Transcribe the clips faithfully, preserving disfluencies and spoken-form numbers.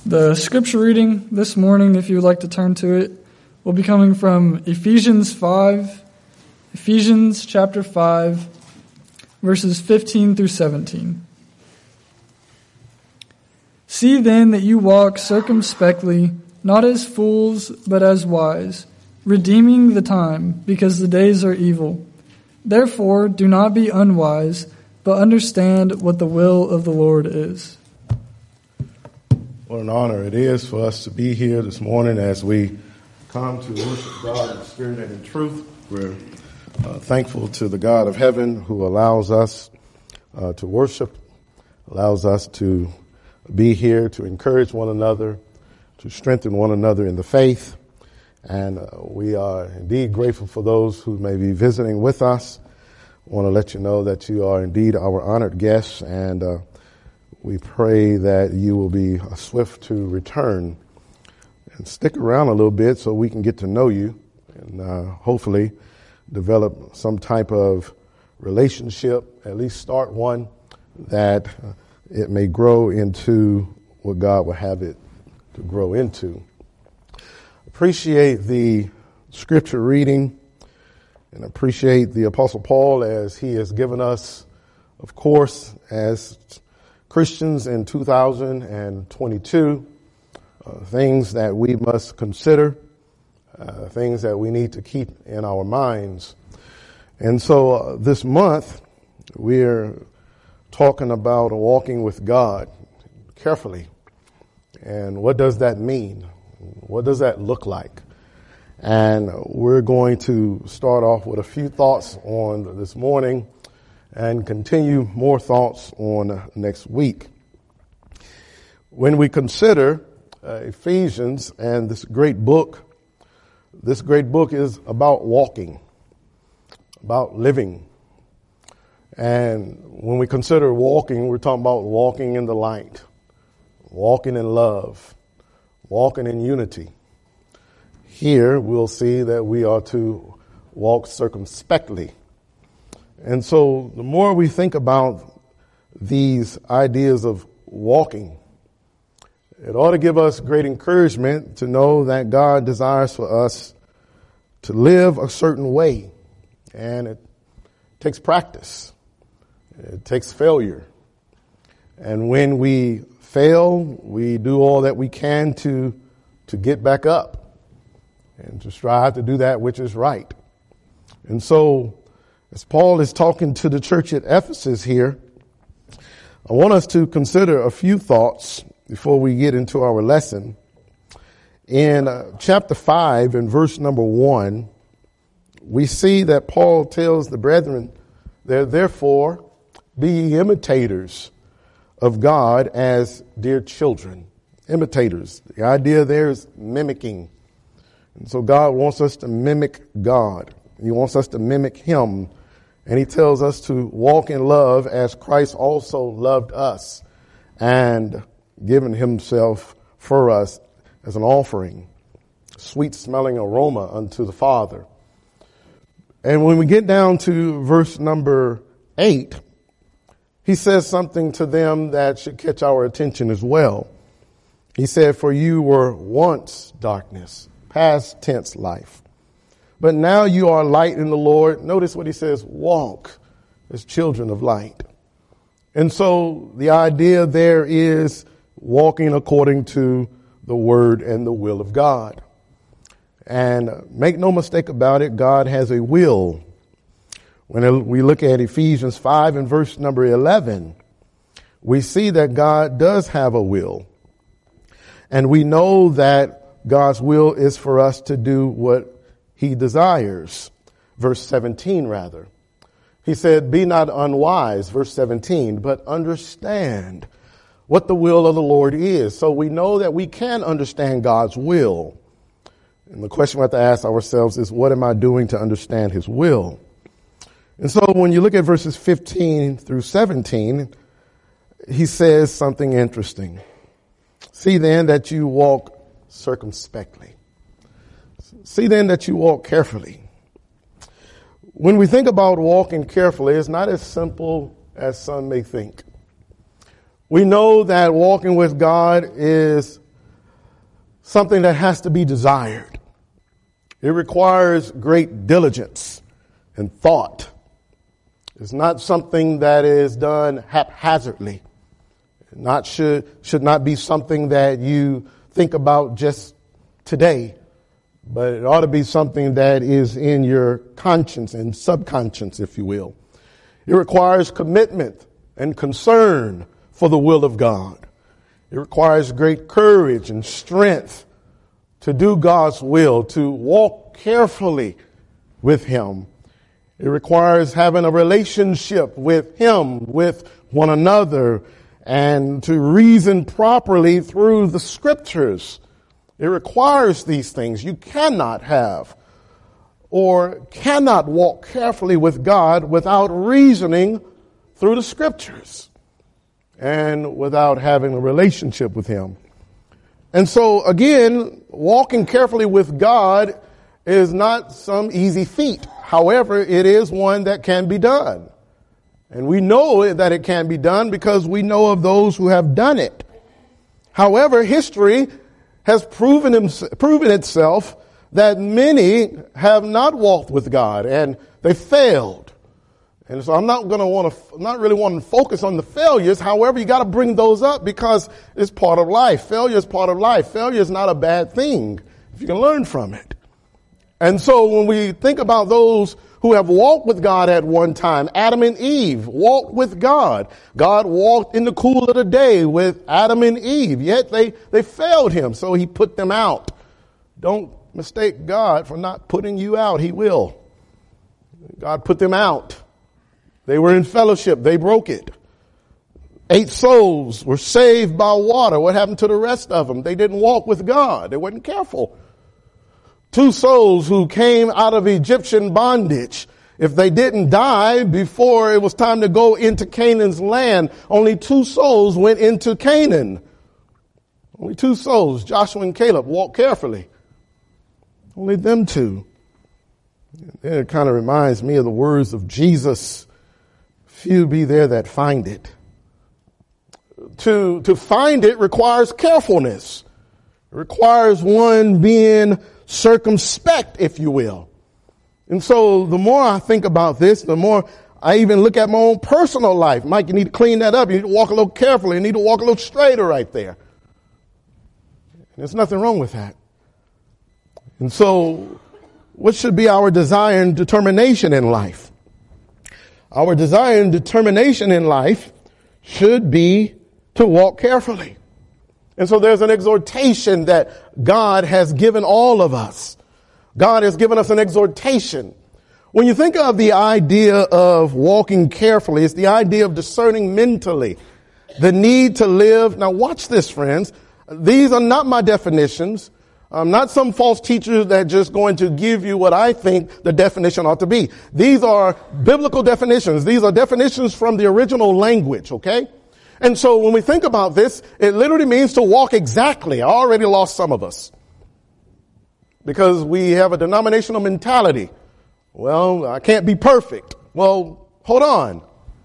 The scripture reading this morning, if you would like to turn to it, will be coming from Ephesians five, Ephesians chapter five, verses fifteen through seventeen. See then that you walk circumspectly, not as fools, but as wise, redeeming the time, because the days are evil. Therefore, do not be unwise, but understand what the will of the Lord is. What an honor it is for us to be here this morning as we come to worship God in spirit and in truth. We're uh, thankful to the God of heaven who allows us uh, to worship, allows us to be here to encourage one another, to strengthen one another in the faith. And uh, we are indeed grateful for those who may be visiting with us. I want to let you know that you are indeed our honored guests, and uh, we pray that you will be swift to return and stick around a little bit so we can get to know you and uh, hopefully develop some type of relationship, at least start one, that uh, it may grow into what God will have it to grow into. Appreciate the scripture reading and appreciate the Apostle Paul as he has given us, of course, as Christians in two thousand twenty-two, uh, things that we must consider, uh, things that we need to keep in our minds. And so uh, this month, we're talking about walking with God carefully. And what does that mean? What does that look like? And we're going to start off with a few thoughts on this morning and continue more thoughts on next week. When we consider uh, Ephesians and this great book, this great book is about walking, about living. And when we consider walking, we're talking about walking in the light, walking in love, walking in unity. Here we'll see that we are to walk circumspectly. And so the more we think about these ideas of walking, it ought to give us great encouragement to know that God desires for us to live a certain way. And it takes practice. It takes failure. And when we fail, we do all that we can to, to get back up and to strive to do that which is right. And so, as Paul is talking to the church at Ephesus here, I want us to consider a few thoughts before we get into our lesson. In uh, chapter five and verse number one, we see that Paul tells the brethren that therefore be ye imitators of God as dear children. Imitators. The idea there is mimicking. And so God wants us to mimic God. He wants us to mimic him. And he tells us to walk in love as Christ also loved us and given himself for us as an offering, sweet smelling aroma unto the Father. And when we get down to verse number eight, he says something to them that should catch our attention as well. He said, for you were once darkness, past tense life. But now you are light in the Lord. Notice what he says, walk as children of light. And so the idea there is walking according to the word and the will of God. And make no mistake about it, God has a will. When we look at Ephesians five and verse number eleven, we see that God does have a will. And we know that God's will is for us to do what he desires. Verse seventeen, rather. He said, be not unwise, verse seventeen, but understand what the will of the Lord is. So we know that we can understand God's will. And the question we have to ask ourselves is, what am I doing to understand his will? And so when you look at verses fifteen through seventeen, he says something interesting. See then that you walk circumspectly. See then that you walk carefully. When we think about walking carefully, it's not as simple as some may think. We know that walking with God is something that has to be desired. It requires great diligence and thought. It's not something that is done haphazardly. Not should, should not be something that you think about just today, but it ought to be something that is in your conscience and subconscious, if you will. It requires commitment and concern for the will of God. It requires great courage and strength to do God's will, to walk carefully with Him. It requires having a relationship with Him, with one another, and to reason properly through the Scriptures. It requires these things. You cannot have or cannot walk carefully with God without reasoning through the Scriptures and without having a relationship with Him. And so, again, walking carefully with God is not some easy feat. However, it is one that can be done. And we know that it can be done because we know of those who have done it. However, history has proven, proven itself that many have not walked with God and they failed. And so I'm not going to want to, not really want to focus on the failures. However, you got to bring those up because it's part of life. Failure is part of life. Failure is not a bad thing if you can learn from it. And so when we think about those who have walked with God at one time, Adam and Eve walked with God. God walked in the cool of the day with Adam and Eve, yet they, they failed Him, so He put them out. Don't mistake God for not putting you out. He will. God put them out. They were in fellowship. They broke it. Eight souls were saved by water. What happened to the rest of them? They didn't walk with God. They weren't careful. Two souls who came out of Egyptian bondage. If they didn't die before it was time to go into Canaan's land, only two souls went into Canaan. Only two souls, Joshua and Caleb, walked carefully. Only them two. And it kind of reminds me of the words of Jesus. Few be there that find it. To, to find it requires carefulness. It requires one being circumspect, if you will. And so the more I think about this, the more I even look at my own personal life. Mike, you need to clean that up. You need to walk a little carefully. You need to walk a little straighter right there. And there's nothing wrong with that. And so what should be our desire and determination in life? Our desire and determination in life should be to walk carefully. And so there's an exhortation that God has given all of us. God has given us an exhortation. When you think of the idea of walking carefully, it's the idea of discerning mentally the need to live. Now watch this, friends. These are not my definitions. I'm not some false teacher that just going to give you what I think the definition ought to be. These are biblical definitions. These are definitions from the original language, okay? And so when we think about this, it literally means to walk exactly. I already lost some of us because we have a denominational mentality. Well, I can't be perfect. Well, hold on.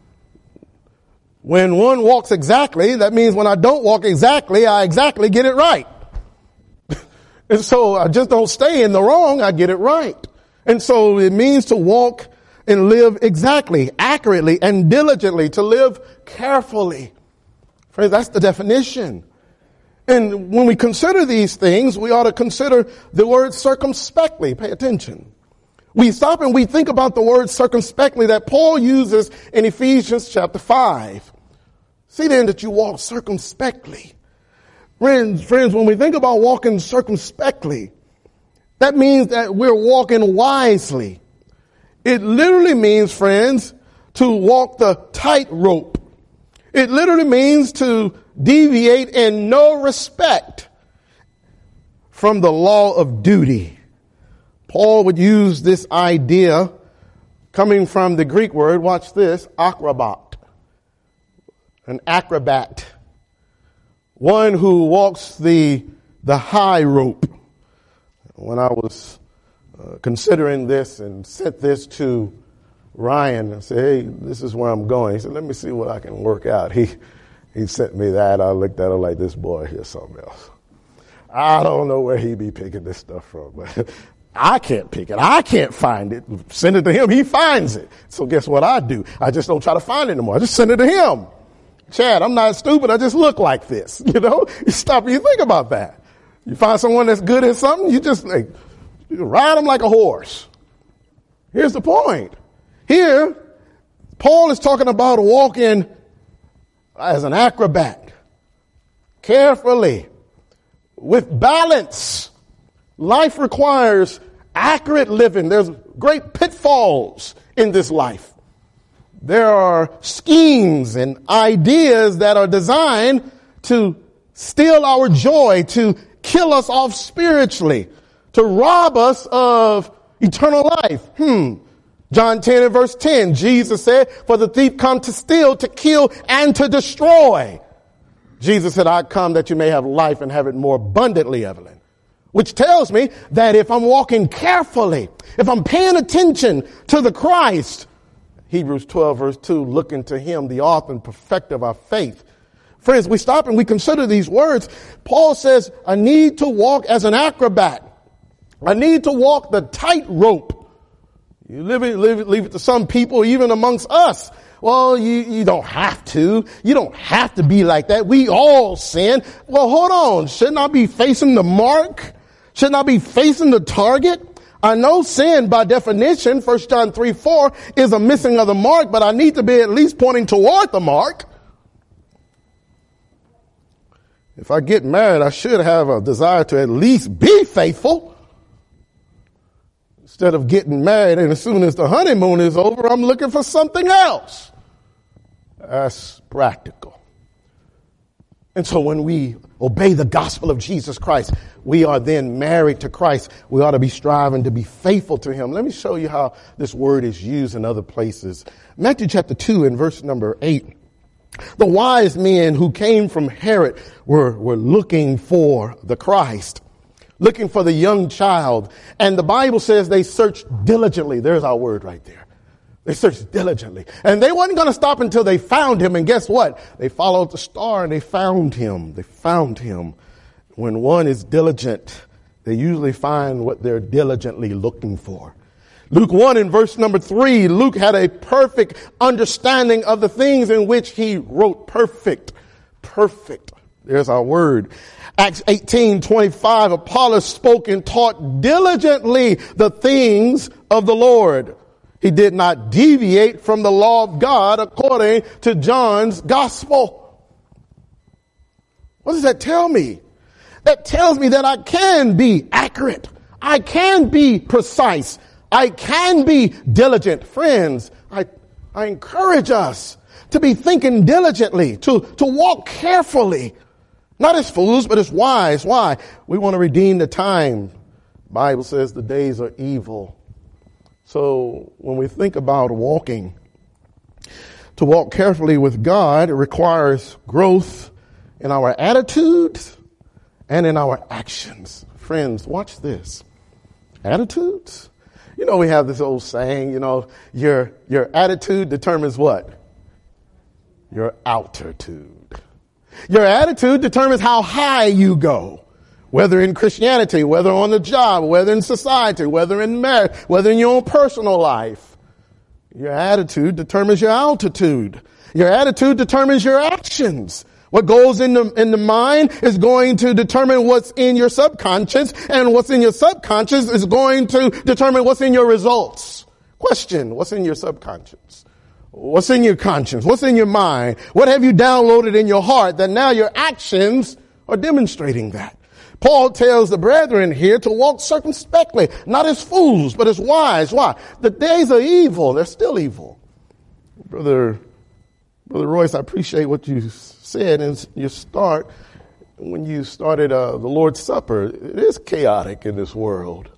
When one walks exactly, that means when I don't walk exactly, I exactly get it right. And so I just don't stay in the wrong, I get it right. And so it means to walk and live exactly, accurately, and diligently, to live carefully. Friends, that's the definition. And when we consider these things, we ought to consider the word circumspectly. Pay attention. We stop and we think about the word circumspectly that Paul uses in Ephesians chapter five. See then that you walk circumspectly. Friends, friends, when we think about walking circumspectly, that means that we're walking wisely. It literally means, friends, to walk the tightrope. It literally means to deviate in no respect from the law of duty. Paul would use this idea coming from the Greek word, watch this, acrobat. An acrobat. One who walks the, the high rope. When I was uh, considering this and sent this to Ryan, I said, hey, this is where I'm going. He said, let me see what I can work out. He, he sent me that. I looked at it like, this boy here's something else. I don't know where he be picking this stuff from, but I can't pick it. I can't find it. Send it to him. He finds it. So guess what I do? I just don't try to find it anymore. I just send it to him. Chad, I'm not stupid. I just look like this. You know, you stop and you think about that. You find someone that's good at something, you just like, you ride them like a horse. Here's the point. Here, Paul is talking about walking as an acrobat, carefully, with balance. Life requires accurate living. There's great pitfalls in this life. There are schemes and ideas that are designed to steal our joy, to kill us off spiritually, to rob us of eternal life. Hmm. John ten and verse ten, Jesus said, for the thief come to steal, to kill, and to destroy. Jesus said, I come that you may have life and have it more abundantly, Evelyn. Which tells me that if I'm walking carefully, if I'm paying attention to the Christ, Hebrews twelve verse two, looking to him, the author and perfecter of our faith. Friends, we stop and we consider these words. Paul says, I need to walk as an acrobat. I need to walk the tightrope. You live it, leave it, leave it to some people, even amongst us. Well, you, you don't have to. You don't have to be like that. We all sin. Well, hold on. Shouldn't I be facing the mark? Shouldn't I be facing the target? I know sin by definition, First John three four, is a missing of the mark, but I need to be at least pointing toward the mark. If I get married, I should have a desire to at least be faithful. Instead of getting married and as soon as the honeymoon is over, I'm looking for something else. That's practical. And so when we obey the gospel of Jesus Christ, we are then married to Christ. We ought to be striving to be faithful to him. Let me show you how this word is used in other places. Matthew chapter two and verse number eight. The wise men who came from Herod were, were looking for the Christ, looking for the young child. And the Bible says they searched diligently. There's our word right there. They searched diligently. And they weren't going to stop until they found him. And guess what? They followed the star and they found him. They found him. When one is diligent, they usually find what they're diligently looking for. Luke one in verse number three, Luke had a perfect understanding of the things in which he wrote. Perfect. Perfect. There's our word. Acts eighteen twenty-five, Apollos spoke and taught diligently the things of the Lord. He did not deviate from the law of God according to John's gospel. What does that tell me? That tells me that I can be accurate. I can be precise. I can be diligent. Friends, I, I encourage us to be thinking diligently, to, to walk carefully. Not as fools, but as wise. Why? We want to redeem the time. The Bible says the days are evil. So when we think about walking, to walk carefully with God, it requires growth in our attitudes and in our actions. Friends, watch this. Attitudes? You know, we have this old saying, you know, your, your attitude determines what? Your altitude. Your attitude determines how high you go, whether in Christianity, whether on the job, whether in society, whether in marriage, whether in your own personal life. Your attitude determines your altitude. Your attitude determines your actions. What goes in the, in the mind is going to determine what's in your subconscious, and what's in your subconscious is going to determine what's in your results. Question, what's in your subconscious? What's in your conscience? What's in your mind? What have you downloaded in your heart that now your actions are demonstrating that? Paul tells the brethren here to walk circumspectly, not as fools, but as wise. Why? The days are evil. They're still evil. Brother, Brother Royce, I appreciate what you said in your start. When you started uh, the Lord's Supper, it is chaotic in this world.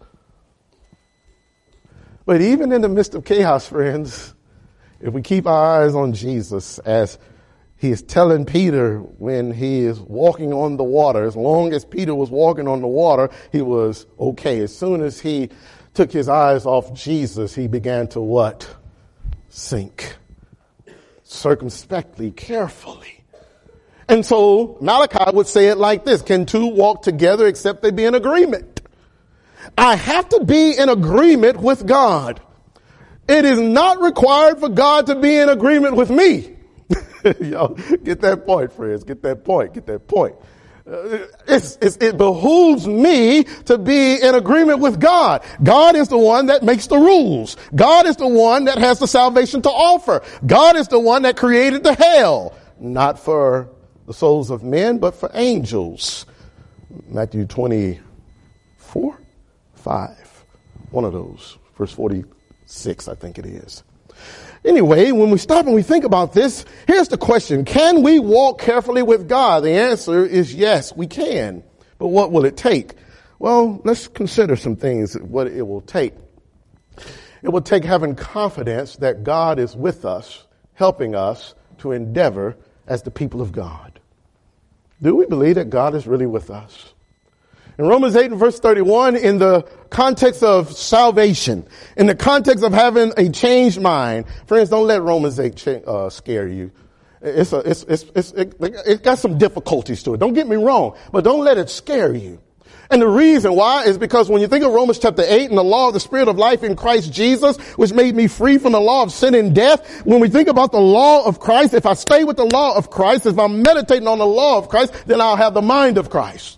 But even in the midst of chaos, friends, if we keep our eyes on Jesus, as he is telling Peter when he is walking on the water, as long as Peter was walking on the water, he was okay. As soon as he took his eyes off Jesus, he began to what? Sink. Circumspectly, carefully. And so Malachi would say it like this: can two walk together except they be in agreement? I have to be in agreement with God. It is not required for God to be in agreement with me. Y'all get that point, friends. Get that point. Get that point. Uh, it's, it's, it behooves me to be in agreement with God. God is the one that makes the rules. God is the one that has the salvation to offer. God is the one that created the hell, not for the souls of men, but for angels. Matthew twenty-four, five. One of those. Verse forty-six, I think it is. Anyway, when we stop and we think about this, here's the question. Can we walk carefully with God? The answer is yes, we can. But what will it take? Well, let's consider some things, what it will take. It will take having confidence that God is with us, helping us to endeavor as the people of God. Do we believe that God is really with us? In Romans eight and verse thirty-one, in the context of salvation, in the context of having a changed mind, friends, don't let Romans eight uh, scare you. It's a, it's, it's, it's, it, it got some difficulties to it. Don't get me wrong, but don't let it scare you. And the reason why is because when you think of Romans chapter eight and the law of the Spirit of life in Christ Jesus, which made me free from the law of sin and death, when we think about the law of Christ, if I stay with the law of Christ, if I'm meditating on the law of Christ, then I'll have the mind of Christ.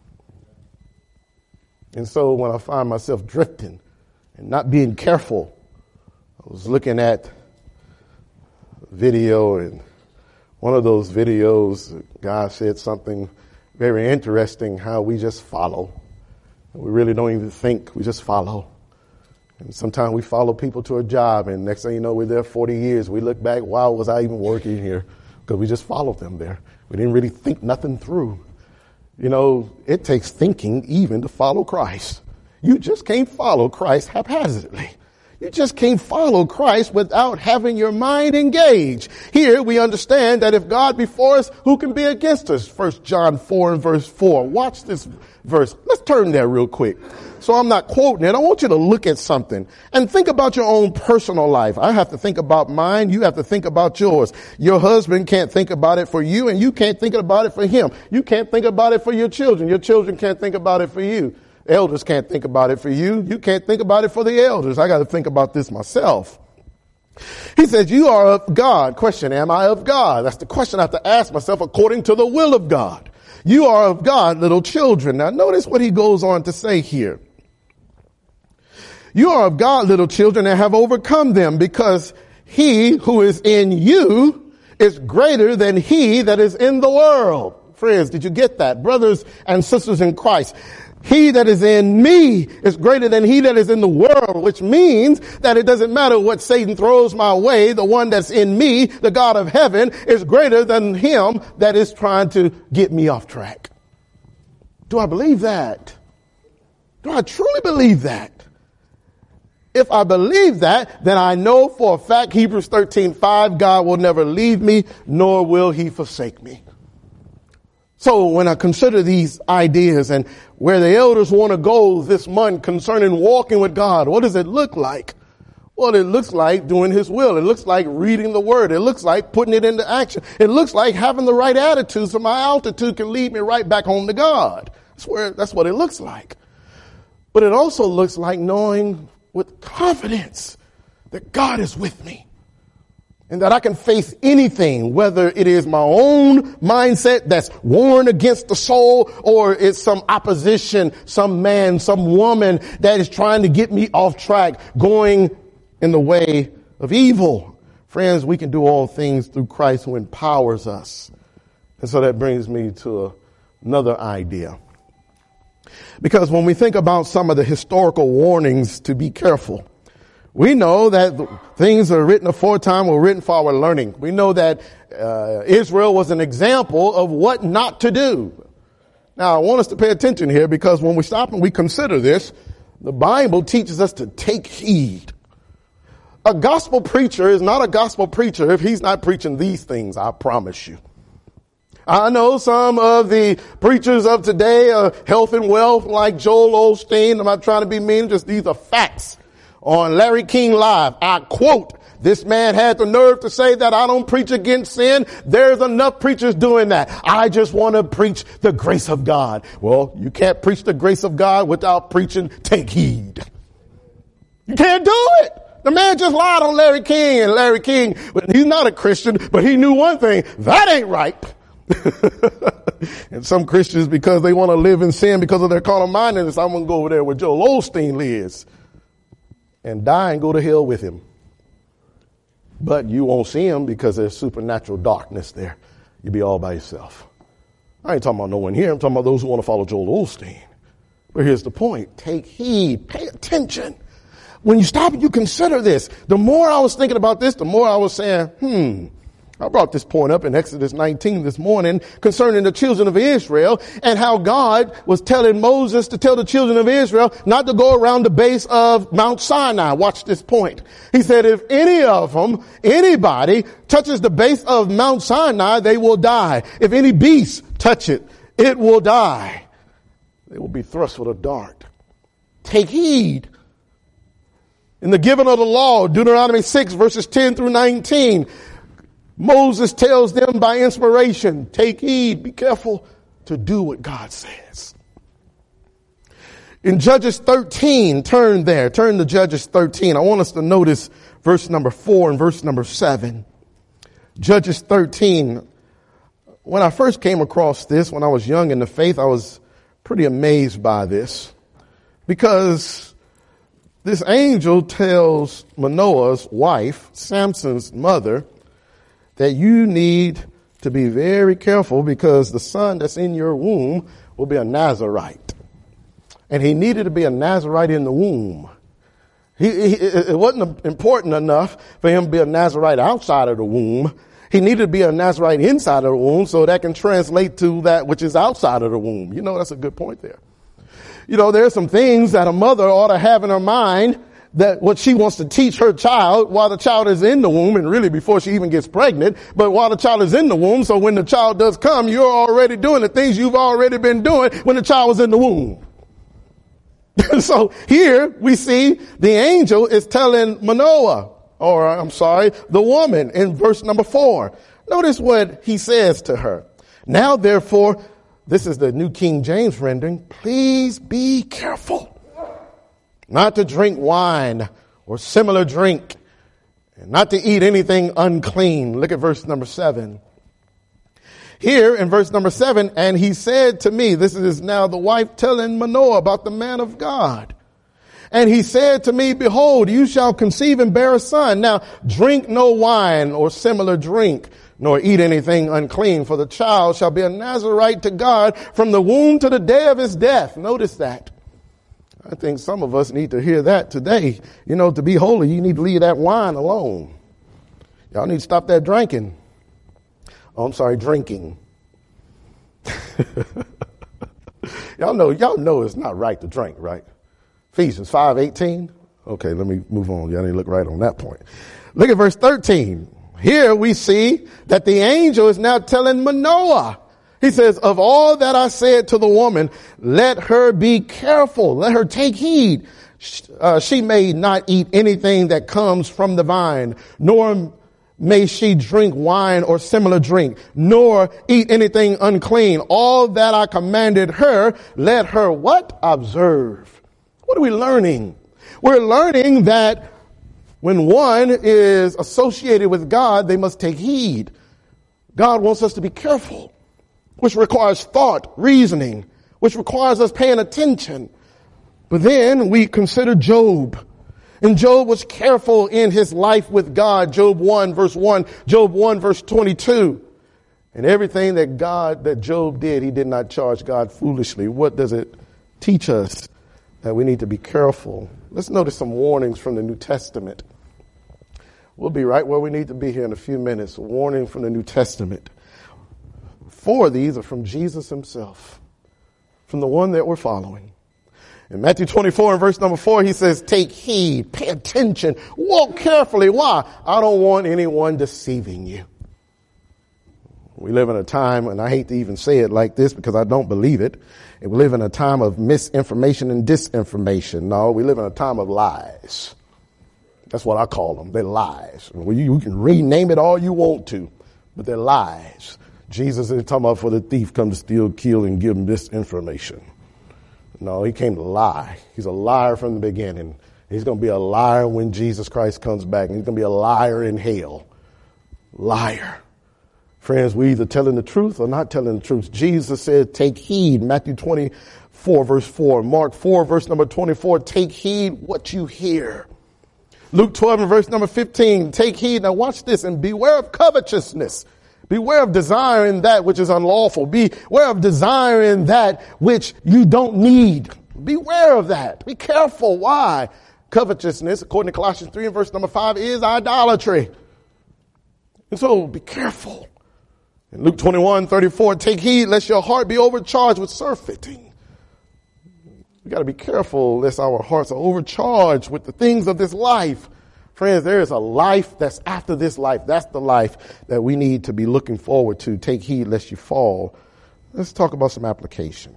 And so when I find myself drifting and not being careful, I was looking at a video, and one of those videos, God said something very interesting, how we just follow. We really don't even think, we just follow. And sometimes we follow people to a job, and next thing you know, we're there forty years. We look back, wow, was I even working here? Because we just followed them there. We didn't really think nothing through. You know, it takes thinking even to follow Christ. You just can't follow Christ haphazardly. You just can't follow Christ without having your mind engaged. Here we understand that if God be for us, who can be against us? First John four and verse four. Watch this verse. Let's turn there real quick. So I'm not quoting it. I want you to look at something and think about your own personal life. I have to think about mine. You have to think about yours. Your husband can't think about it for you, and you can't think about it for him. You can't think about it for your children. Your children can't think about it for you. Elders can't think about it for you. You can't think about it for the elders. I got to think about this myself. He says, you are of God. Question, am I of God? That's the question I have to ask myself according to the will of God. You are of God, little children. Now notice what he goes on to say here. You are of God, little children, and have overcome them, because he who is in you is greater than he that is in the world. Friends, did you get that? Brothers and sisters in Christ. He that is in me is greater than he that is in the world, which means that it doesn't matter what Satan throws my way. The one that's in me, the God of heaven, is greater than him that is trying to get me off track. Do I believe that? Do I truly believe that? If I believe that, then I know for a fact, Hebrews thirteen five, God will never leave me, nor will he forsake me. So when I consider these ideas and where the elders want to go this month concerning walking with God, what does it look like? Well, it looks like doing his will. It looks like reading the word. It looks like putting it into action. It looks like having the right attitude so my altitude can lead me right back home to God. That's where, that's what it looks like. But it also looks like knowing with confidence that God is with me. And that I can face anything, whether it is my own mindset that's warring against the soul, or it's some opposition, some man, some woman that is trying to get me off track, going in the way of evil. Friends, we can do all things through Christ who empowers us. And so that brings me to a, another idea. Because when we think about some of the historical warnings to be careful, we know that things that are written aforetime were written for our learning. We know that uh, Israel was an example of what not to do. Now, I want us to pay attention here, because when we stop and we consider this, the Bible teaches us to take heed. A gospel preacher is not a gospel preacher if he's not preaching these things, I promise you. I know some of the preachers of today are health and wealth like Joel Osteen. I'm not trying to be mean, just these are facts. on Larry King Live. I quote, this man had the nerve to say that I don't preach against sin. There's enough preachers doing that. I just want to preach the grace of God. Well, you can't preach the grace of God without preaching take heed. You can't do it. The man just lied on Larry King, and Larry King, he's not a Christian, but he knew one thing, that ain't right. And some Christians, because they want to live in sin because of their carnal mindedness, I'm going to go over there where Joel Osteen lives and die and go to hell with him. But you won't see him because there's supernatural darkness there. You'll be all by yourself. I ain't talking about no one here. I'm talking about those who want to follow Joel Osteen. But here's the point. Take heed. Pay attention. When you stop and you consider this, the more I was thinking about this, the more I was saying, hmm, I brought this point up in Exodus nineteen this morning concerning the children of Israel and how God was telling Moses to tell the children of Israel not to go around the base of Mount Sinai. Watch this point. He said, if any of them, anybody touches the base of Mount Sinai, they will die. If any beast touch it, it will die. They will be thrust with a dart. Take heed. In the giving of the law, Deuteronomy six verses ten through nineteen, Moses tells them by inspiration, take heed, be careful to do what God says. In Judges thirteen, turn there, turn to Judges thirteen. I want us to notice verse number four and verse number seven. Judges thirteen. When I first came across this, when I was young in the faith, I was pretty amazed by this because this angel tells Manoah's wife, Samson's mother, that you need to be very careful because the son that's in your womb will be a Nazirite. And he needed to be a Nazirite in the womb. He, he, it wasn't important enough for him to be a Nazirite outside of the womb. He needed to be a Nazirite inside of the womb so that can translate to that which is outside of the womb. You know, that's a good point there. You know, there are some things that a mother ought to have in her mind that what she wants to teach her child while the child is in the womb, and really before she even gets pregnant, but while the child is in the womb, so when the child does come, you're already doing the things you've already been doing when the child was in the womb. So here we see the angel is telling Manoah, or I'm sorry, the woman in verse number four. Notice what he says to her. Now, therefore, this is the New King James rendering, please be careful not to drink wine or similar drink, and not to eat anything unclean. Look at verse number seven. Here in verse number seven, and he said to me, this is now the wife telling Manoah about the man of God. And he said to me, behold, you shall conceive and bear a son. Now drink no wine or similar drink, nor eat anything unclean, for the child shall be a Nazirite to God from the womb to the day of his death. Notice that. I think some of us need to hear that today. You know, to be holy, you need to leave that wine alone. Y'all need to stop that drinking. Oh, I'm sorry, drinking. y'all know, y'all know it's not right to drink, right? Ephesians five eighteen. Okay, let me move on. Y'all need to look right on that point. Look at verse thirteen. Here we see that the angel is now telling Manoah. He says, of all that I said to the woman, let her be careful. Let her take heed. Uh, she may not eat anything that comes from the vine, nor may she drink wine or similar drink, nor eat anything unclean. All that I commanded her, let her what? Observe. What are we learning? We're learning that when one is associated with God, they must take heed. God wants us to be careful, which requires thought, reasoning, which requires us paying attention. But then we consider Job. And Job was careful in his life with God. Job one verse one, Job one verse twenty-two. And everything that God, that Job did, he did not charge God foolishly. What does it teach us? That we need to be careful. Let's notice some warnings from the New Testament. We'll be right where we need to be here in a few minutes. A warning from the New Testament. Four of these are from Jesus himself, from the one that we're following. In Matthew twenty-four and verse number four, he says, take heed, pay attention, walk carefully. Why? I don't want anyone deceiving you. We live in a time, and I hate to even say it like this because I don't believe it. We live in a time of misinformation and disinformation. No, we live in a time of lies. That's what I call them. They're lies. Well, you, you can rename it all you want to, but they're lies. Jesus is talking about for the thief come to steal, kill, and give misinformation. No, he came to lie. He's a liar from the beginning. He's going to be a liar when Jesus Christ comes back. And he's going to be a liar in hell. Liar. Friends, we either telling the truth or not telling the truth. Jesus said, take heed. Matthew twenty-four, verse four. Mark four, verse number twenty-four. Take heed what you hear. Luke twelve and verse number fifteen. Take heed. Now watch this. And beware of covetousness. Beware of desiring that which is unlawful. Beware of desiring that which you don't need. Beware of that. Be careful. Why? Covetousness, according to Colossians three and verse number five, is idolatry. And so be careful. In Luke twenty-one, thirty-four, take heed lest your heart be overcharged with surfeiting. We got to be careful lest our hearts are overcharged with the things of this life. Friends, there is a life that's after this life. That's the life that we need to be looking forward to. Take heed lest you fall. Let's talk about some application.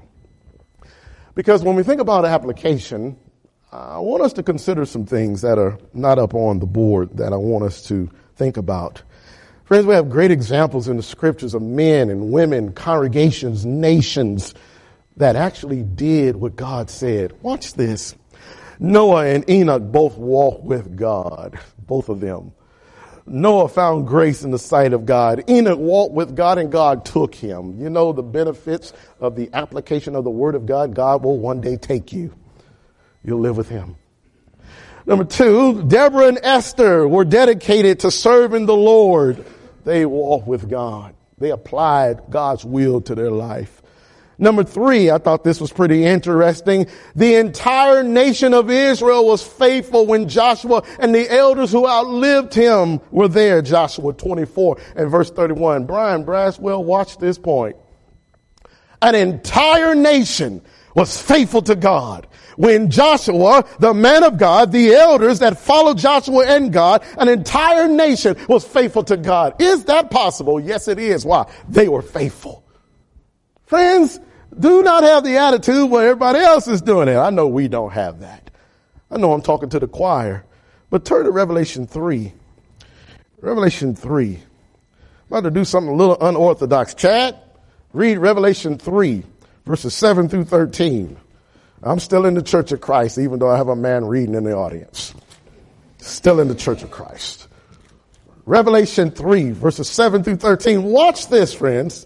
Because when we think about application, I want us to consider some things that are not up on the board that I want us to think about. Friends, we have great examples in the scriptures of men and women, congregations, nations that actually did what God said. Watch this. Noah and Enoch both walked with God, both of them. Noah found grace in the sight of God. Enoch walked with God and God took him. You know the benefits of the application of the word of God. God will one day take you. You'll live with him. Number two, Deborah and Esther were dedicated to serving the Lord. They walked with God. They applied God's will to their life. Number three, I thought this was pretty interesting. The entire nation of Israel was faithful when Joshua and the elders who outlived him were there. Joshua twenty-four and verse thirty-one. Brian Braswell, watch this point. An entire nation was faithful to God. When Joshua, the man of God, the elders that followed Joshua and God, an entire nation was faithful to God. Is that possible? Yes, it is. Why? They were faithful. Friends, do not have the attitude where everybody else is doing it. I know we don't have that. I know I'm talking to the choir. But turn to Revelation three. Revelation three. I'm about to do something a little unorthodox. Chad, read Revelation three, verses seven through thirteen. I'm still in the Church of Christ, even though I have a man reading in the audience. Still in the Church of Christ. Revelation three, verses seven through thirteen. Watch this, friends.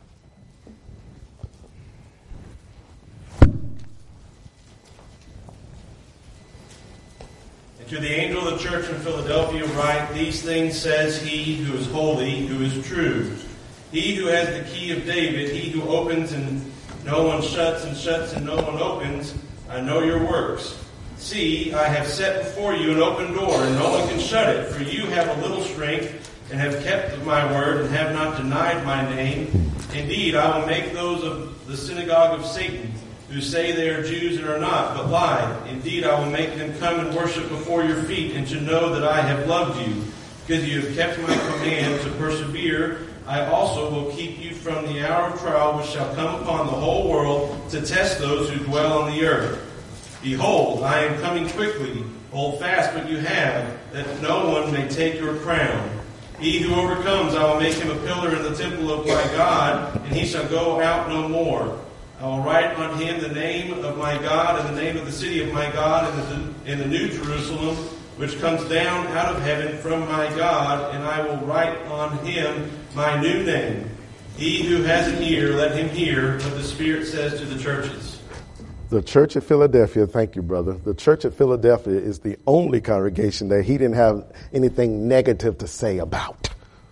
To the angel of the church in Philadelphia write, these things says he who is holy, who is true. He who has the key of David, he who opens and no one shuts, and shuts and no one opens. I know your works. See, I have set before you an open door, and no one can shut it. For you have a little strength, and have kept my word, and have not denied my name. Indeed, I will make those of the synagogue of Satan, who say they are Jews and are not, but lie. Indeed, I will make them come and worship before your feet, and to know that I have loved you. Because you have kept my command to persevere, I also will keep you from the hour of trial which shall come upon the whole world to test those who dwell on the earth. Behold, I am coming quickly. Hold fast what you have, that no one may take your crown. He who overcomes, I will make him a pillar in the temple of my God, and he shall go out no more. I will write on him the name of my God and the name of the city of my God and the, and the new Jerusalem, which comes down out of heaven from my God, and I will write on him my new name. He who has an ear, let him hear what the Spirit says to the churches. The church at Philadelphia, thank you, brother. The church at Philadelphia is the only congregation that he didn't have anything negative to say about.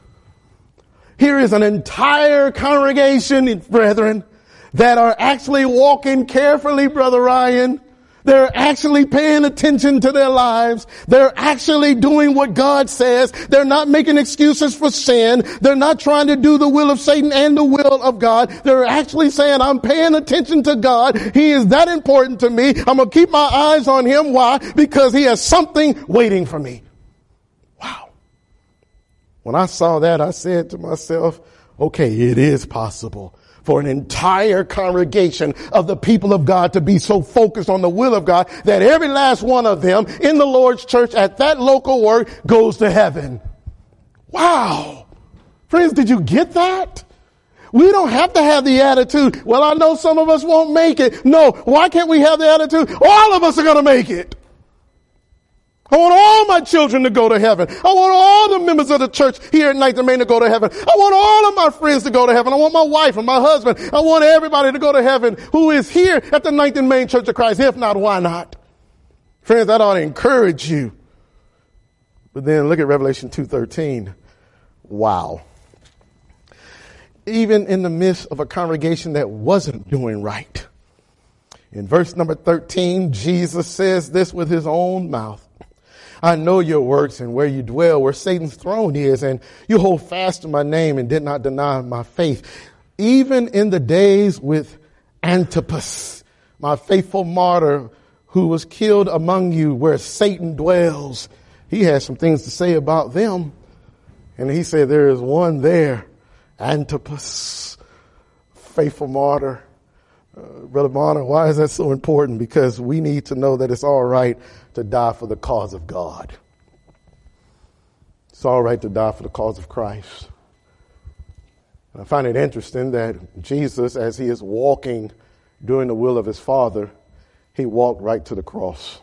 Here is an entire congregation, brethren, that are actually walking carefully, Brother Ryan. They're actually paying attention to their lives. They're actually doing what God says. They're not making excuses for sin. They're not trying to do the will of Satan and the will of God. They're actually saying, I'm paying attention to God. He is that important to me. I'm going to keep my eyes on him. Why? Because he has something waiting for me. Wow. When I saw that, I said to myself, okay, it is possible for an entire congregation of the people of God to be so focused on the will of God that every last one of them in the Lord's church at that local work goes to heaven. Wow. Friends, did you get that? We don't have to have the attitude, well, I know some of us won't make it. No, why can't we have the attitude? All of us are going to make it. I want all my children to go to heaven. I want all the members of the church here at Ninth and Main to go to heaven. I want all of my friends to go to heaven. I want my wife and my husband. I want everybody to go to heaven who is here at the Ninth and Main Church of Christ. If not, why not? Friends, that ought to encourage you. But then look at Revelation two thirteen. Wow. Even in the midst of a congregation that wasn't doing right. In verse number thirteen, Jesus says this with his own mouth. I know your works and where you dwell, where Satan's throne is, and you hold fast to my name and did not deny my faith. Even in the days with Antipas, my faithful martyr who was killed among you where Satan dwells. He has some things to say about them. And he said, there is one there, Antipas, faithful martyr. Uh, Brother Bonner, why is that so important? Because we need to know that it's all right to die for the cause of God. It's all right to die for the cause of Christ. And I find it interesting that Jesus, as he is walking doing the will of his Father, he walked right to the cross.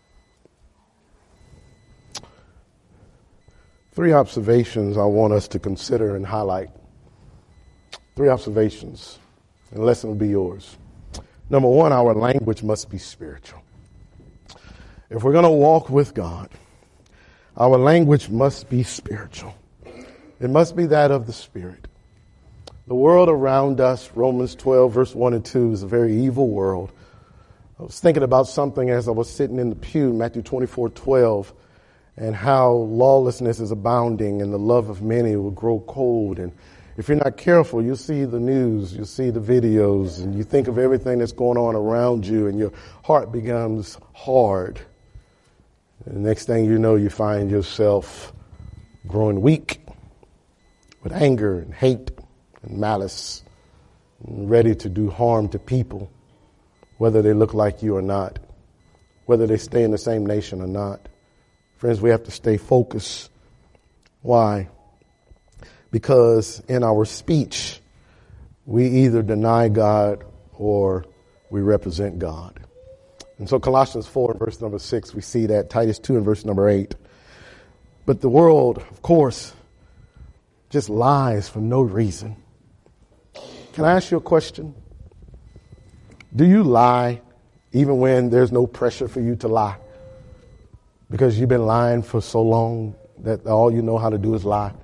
Three observations I want us to consider and highlight. Three observations, and the lesson will be yours. Number one, our language must be spiritual. If we're going to walk with God, our language must be spiritual. It must be that of the Spirit. The world around us, Romans twelve, verse one and two, is a very evil world. I was thinking about something as I was sitting in the pew, Matthew twenty-four twelve, and how lawlessness is abounding and the love of many will grow cold. And if you're not careful, you'll see the news, you'll see the videos, and you think of everything that's going on around you, and your heart becomes hard. And the next thing you know, you find yourself growing weak with anger and hate and malice, and ready to do harm to people, whether they look like you or not, whether they stay in the same nation or not. Friends, we have to stay focused. Why? Because in our speech, we either deny God or we represent God. And so Colossians four, verse number six, we see that. Titus two and verse number eight. But the world, of course, just lies for no reason. Can I ask you a question? Do you lie even when there's no pressure for you to lie? Because you've been lying for so long that all you know how to do is lie.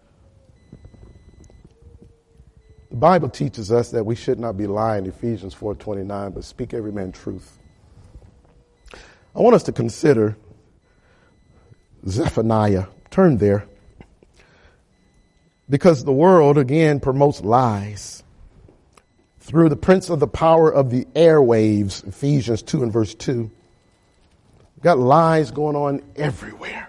The Bible teaches us that we should not be lying, Ephesians four twenty-nine, but speak every man truth. I want us to consider Zephaniah. Turn there. Because the world, again, promotes lies. Through the prince of the power of the airwaves, Ephesians two and verse two. We've got lies going on everywhere.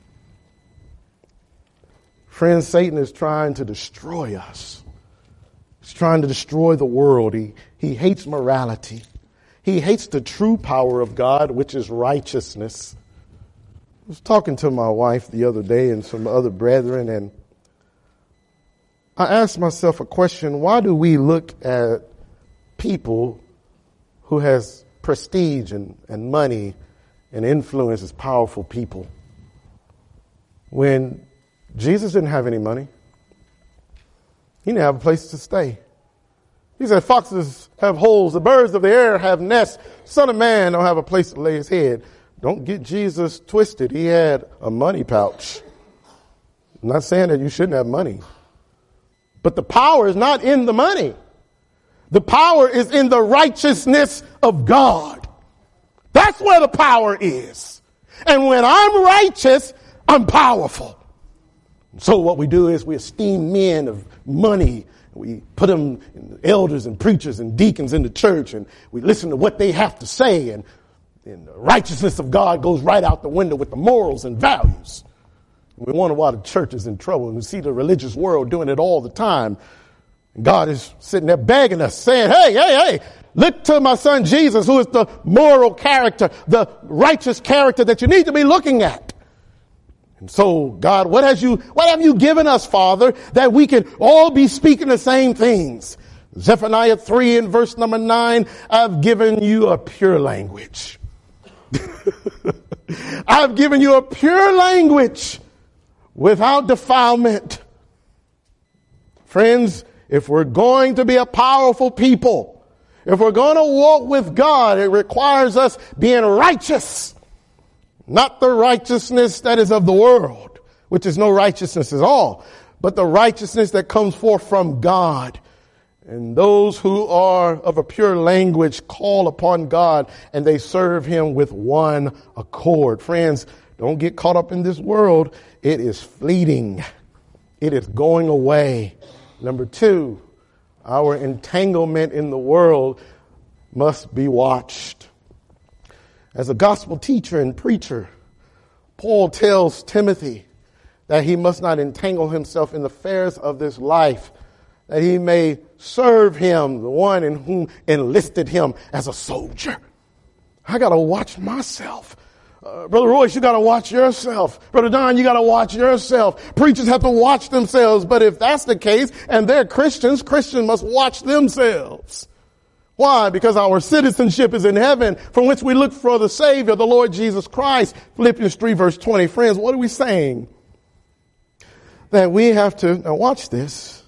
Friends, Satan is trying to destroy us. He's trying to destroy the world. He, he hates morality. He hates the true power of God, which is righteousness. I was talking to my wife the other day and some other brethren, and I asked myself a question. Why do we look at people who has prestige and, and money and influence as powerful people when Jesus didn't have any money? He didn't have a place to stay. He said, foxes have holes, the birds of the air have nests, Son of Man don't have a place to lay his head. Don't get Jesus twisted. He had a money pouch. I'm not saying that you shouldn't have money. But the power is not in the money. The power is in the righteousness of God. That's where the power is. And when I'm righteous, I'm powerful. So what we do is we esteem men of money. We put them in elders and preachers and deacons in the church, and we listen to what they have to say. And, and the righteousness of God goes right out the window with the morals and values. We wonder why the church is in trouble, and we see the religious world doing it all the time. God is sitting there begging us, saying, hey, hey, hey, look to my son Jesus, who is the moral character, the righteous character that you need to be looking at. And so, God, what has you, what have you given us, Father, that we can all be speaking the same things? Zephaniah three and verse number nine, I've given you a pure language. I've given you a pure language without defilement. Friends, if we're going to be a powerful people, if we're going to walk with God, it requires us being righteous. Not the righteousness that is of the world, which is no righteousness at all, but the righteousness that comes forth from God. And those who are of a pure language call upon God and they serve him with one accord. Friends, don't get caught up in this world. It is fleeting. It is going away. Number two, our entanglement in the world must be watched. As a gospel teacher and preacher, Paul tells Timothy that he must not entangle himself in the affairs of this life, that he may serve him, the one in whom enlisted him as a soldier. I got to watch myself. Uh, Brother Royce, you got to watch yourself. Brother Don, you got to watch yourself. Preachers have to watch themselves. But if that's the case and they're Christians, Christians must watch themselves. Why? Because our citizenship is in heaven, from which we look for the Savior, the Lord Jesus Christ. Philippians three verse twenty. Friends, what are we saying? That we have to, now watch this.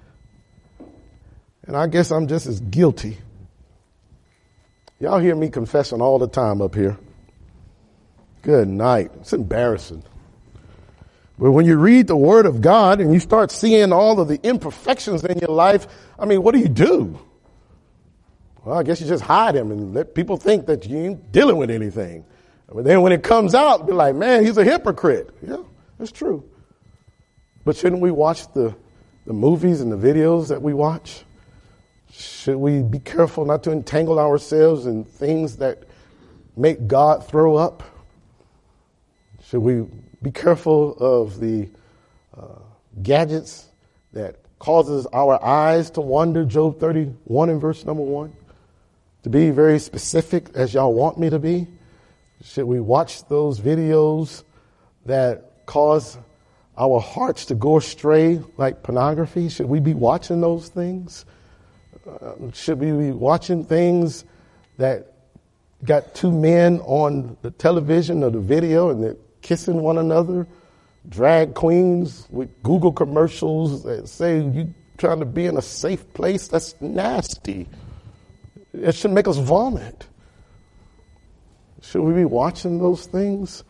And I guess I'm just as guilty. Y'all hear me confessing all the time up here. Good night. It's embarrassing. But when you read the Word of God and you start seeing all of the imperfections in your life, I mean, what do you do? Well, I guess you just hide them and let people think that you ain't dealing with anything. But then when it comes out, be like, man, he's a hypocrite. Yeah, that's true. But shouldn't we watch the, the movies and the videos that we watch? Should we be careful not to entangle ourselves in things that make God throw up? Should we be careful of the uh, gadgets that causes our eyes to wander? Job thirty-one and verse number one. To be very specific as y'all want me to be. Should we watch those videos that cause our hearts to go astray like pornography? Should we be watching those things? Uh, should we be watching things that got two men on the television or the video and they're kissing one another? Drag queens with Google commercials that say you trying to be in a safe place? That's nasty. It should make us vomit. Should we be watching those things?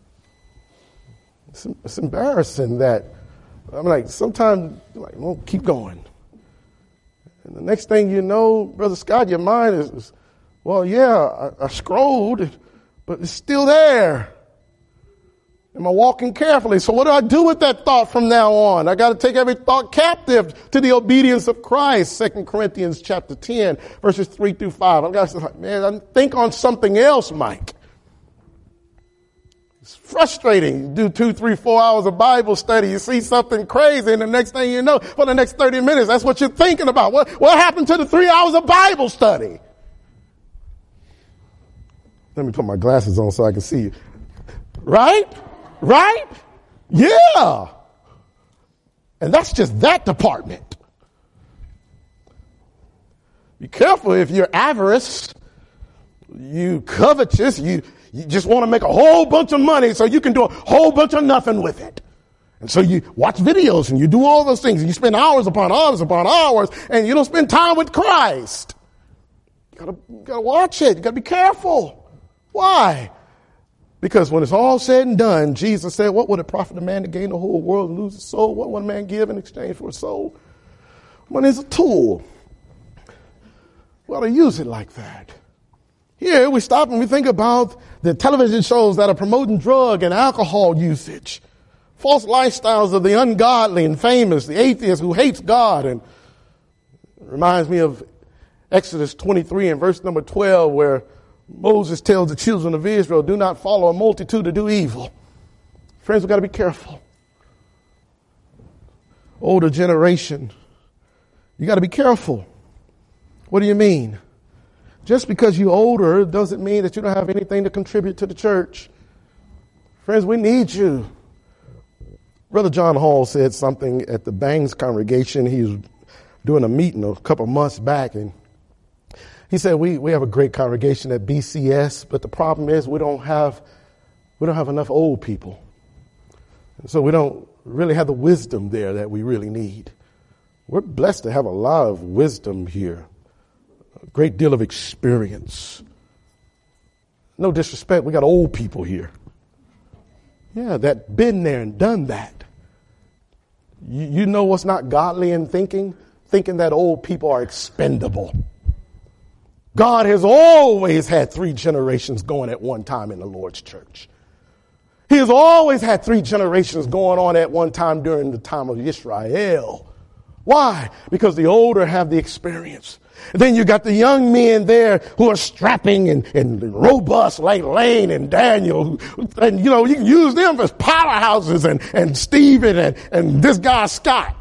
It's, it's embarrassing that I'm like, sometimes like, well, keep going. And the next thing you know, Brother Scott, your mind is, is well, yeah, I, I scrolled, but it's still there. Am I walking carefully? So what do I do with that thought from now on? I got to take every thought captive to the obedience of Christ. Second Corinthians chapter ten, verses three through five. I got to say, man, I think on something else, Mike. It's frustrating. You do two, three, four hours of Bible study. You see something crazy, and the next thing you know, for the next thirty minutes, that's what you're thinking about. What, what happened to the three hours of Bible study? Let me put my glasses on so I can see you. Right? Right? Yeah. And that's just that department. Be careful if you're avarice, you covetous, you, you just want to make a whole bunch of money so you can do a whole bunch of nothing with it. And so you watch videos and you do all those things and you spend hours upon hours upon hours and you don't spend time with Christ. You gotta, you gotta watch it. You gotta be careful. Why? Because when it's all said and done, Jesus said, what would it profit a man to gain the whole world and lose his soul? What would a man give in exchange for a soul? Money is a tool. We ought to use it like that. Here we stop and we think about the television shows that are promoting drug and alcohol usage, false lifestyles of the ungodly and famous, the atheist who hates God. And it reminds me of Exodus twenty-three and verse number twelve, where Moses tells the children of Israel, do not follow a multitude to do evil. Friends, we've got to be careful. Older generation You got to be careful. What do you mean? Just because you're older doesn't mean that you don't have anything to contribute to the church. Friends, we need you. Brother John Hall said something at the Bangs congregation. He was doing a meeting a couple months back, and he said, we, we have a great congregation at B C S, but the problem is we don't have we don't have enough old people. And so we don't really have the wisdom there that we really need. We're blessed to have a lot of wisdom here, a great deal of experience. No disrespect, we got old people here. Yeah, that been there and done that. You, you know what's not godly in thinking? Thinking that old people are expendable. God has always had three generations going at one time in the Lord's church. He has always had three generations going on at one time during the time of Israel. Why? Because the older have the experience. And then you got the young men there who are strapping and, and robust like Lane and Daniel. And, you know, you can use them as powerhouses and, and Stephen and, and this guy Scott.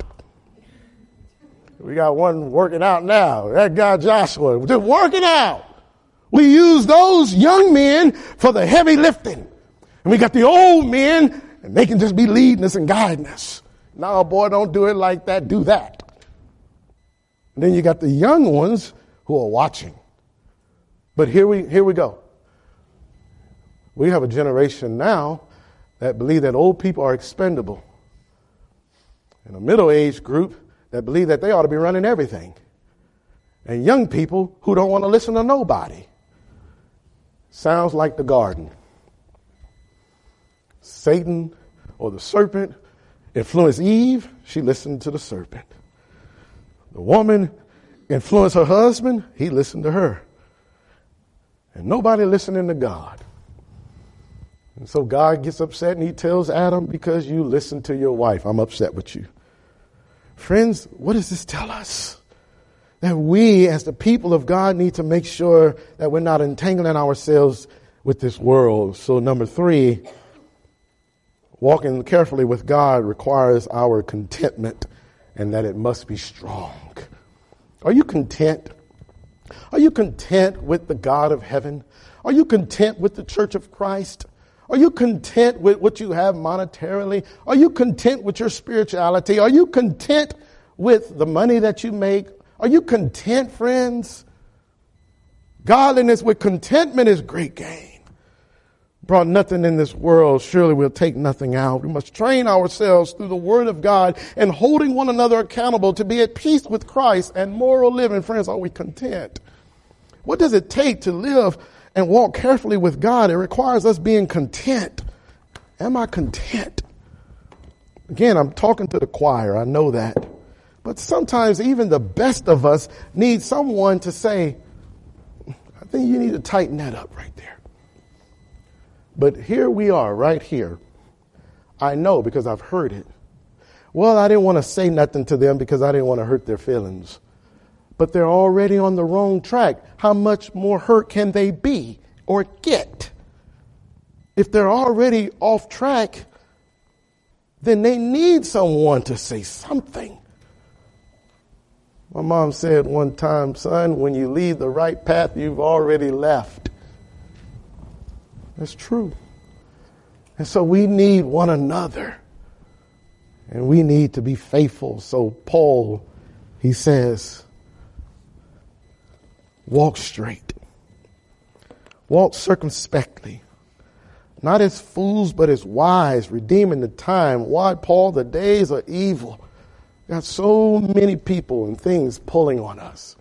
We got one working out now. That guy Joshua, just working out. We use those young men for the heavy lifting. And we got the old men, and they can just be leading us and guiding us. No, boy, don't do it like that. Do that. And then you got the young ones who are watching. But here we here we go. We have a generation now that believe that old people are expendable. And a middle-aged group that believe that they ought to be running everything. And young people who don't want to listen to nobody. Sounds like the garden. Satan or the serpent influenced Eve. She listened to the serpent. The woman influenced her husband. He listened to her. And nobody listening to God. And so God gets upset and he tells Adam, because you listened to your wife, I'm upset with you. Friends, what does this tell us? That we as the people of God need to make sure that we're not entangling ourselves with this world. So number three, walking carefully with God requires our contentment, and that it must be strong. Are you content? Are you content with the God of heaven? Are you content with the Church of Christ? Are you content with what you have monetarily? Are you content with your spirituality? Are you content with the money that you make? Are you content, friends? Godliness with contentment is great gain. Brought nothing in this world, surely we'll take nothing out. We must train ourselves through the word of God and holding one another accountable to be at peace with Christ and moral living. Friends, are we content? What does it take to live and walk carefully with God? It requires us being content. Am I content? Again, I'm talking to the choir. I know that. But sometimes even the best of us need someone to say, I think you need to tighten that up right there. But here we are right here. I know because I've heard it. Well, I didn't want to say nothing to them because I didn't want to hurt their feelings. But they're already on the wrong track. How much more hurt can they be or get? If they're already off track, then they need someone to say something. My mom said one time, son, when you leave the right path, you've already left. That's true. And so we need one another. And we need to be faithful. So Paul, he says, walk straight. Walk circumspectly. Not as fools, but as wise, redeeming the time. Why, Paul? The days are evil. Got so many people and things pulling on us.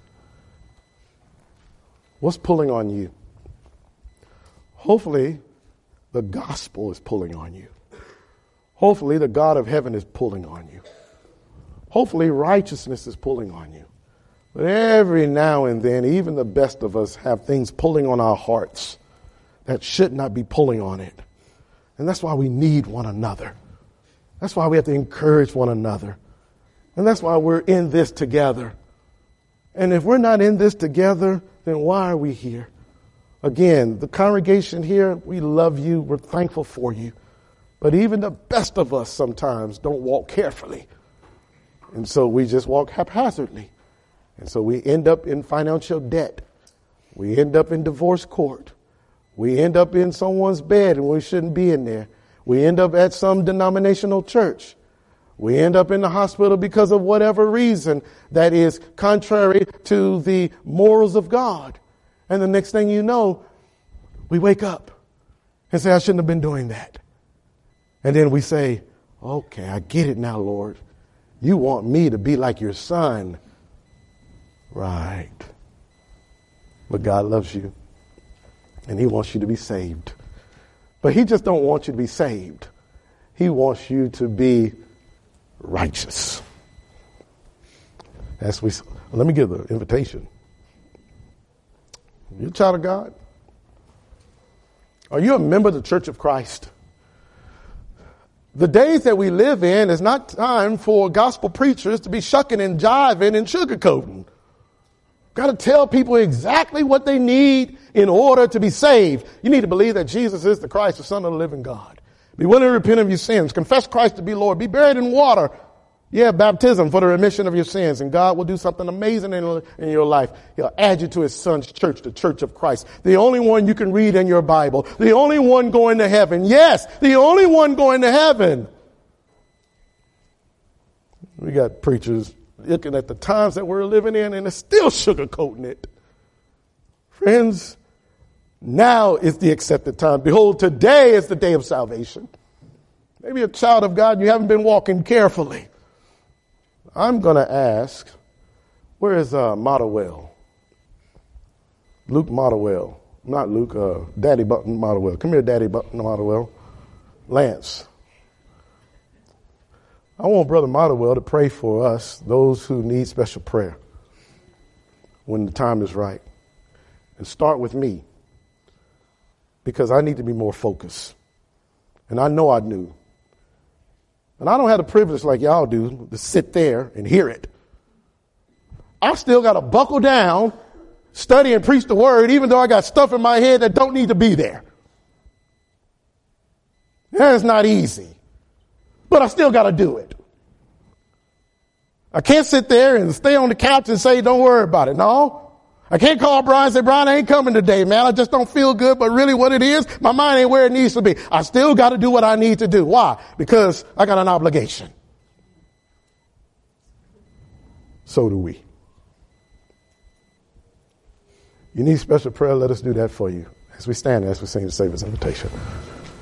What's pulling on you? Hopefully, the gospel is pulling on you. Hopefully, the God of heaven is pulling on you. Hopefully, righteousness is pulling on you. But every now and then, even the best of us have things pulling on our hearts that should not be pulling on it. And that's why we need one another. That's why we have to encourage one another. And that's why we're in this together. And if we're not in this together, then why are we here? Again, the congregation here, we love you. We're thankful for you. But even the best of us sometimes don't walk carefully. And so we just walk haphazardly. And so we end up in financial debt. We end up in divorce court. We end up in someone's bed and we shouldn't be in there. We end up at some denominational church. We end up in the hospital because of whatever reason that is contrary to the morals of God. And the next thing you know, we wake up and say, I shouldn't have been doing that. And then we say, okay, I get it now, Lord. You want me to be like your son. Right. But God loves you. And he wants you to be saved. But he just don't want you to be saved. He wants you to be righteous. As we, let me give the invitation. You're a child of God. Are you a member of the Church of Christ? The days that we live in is not time for gospel preachers to be shucking and jiving and sugarcoating. Got to tell people exactly what they need in order to be saved. You need to believe that Jesus is the Christ, the Son of the living God. Be willing to repent of your sins. Confess Christ to be Lord. Be buried in water. Yeah, baptism for the remission of your sins. And God will do something amazing in, in your life. He'll add you to his son's church, the Church of Christ. The only one you can read in your Bible. The only one going to heaven. Yes, the only one going to heaven. We got preachers looking at the times that we're living in and they're still sugarcoating it. Friends, now is the accepted time. Behold, today is the day of salvation. Maybe a child of God, you haven't been walking carefully. I'm going to ask, where is uh, Mottlewell? Luke Mottlewell. Not Luke, uh, Daddy Button Mottlewell. Come here, Daddy Button Mottlewell. Lance. I want Brother Mottlewell to pray for us, those who need special prayer, when the time is right. And start with me, because I need to be more focused. And I know I do. And I don't have the privilege like y'all do to sit there and hear it. I still got to buckle down, study and preach the word, even though I got stuff in my head that don't need to be there. That's not easy. But I still got to do it. I can't sit there and stay on the couch and say, don't worry about it. No. I can't call Brian and say, Brian, I ain't coming today, man. I just don't feel good. But really what it is, my mind ain't where it needs to be. I still got to do what I need to do. Why? Because I got an obligation. So do we. You need special prayer, let us do that for you. As we stand, as we sing the Savior's invitation.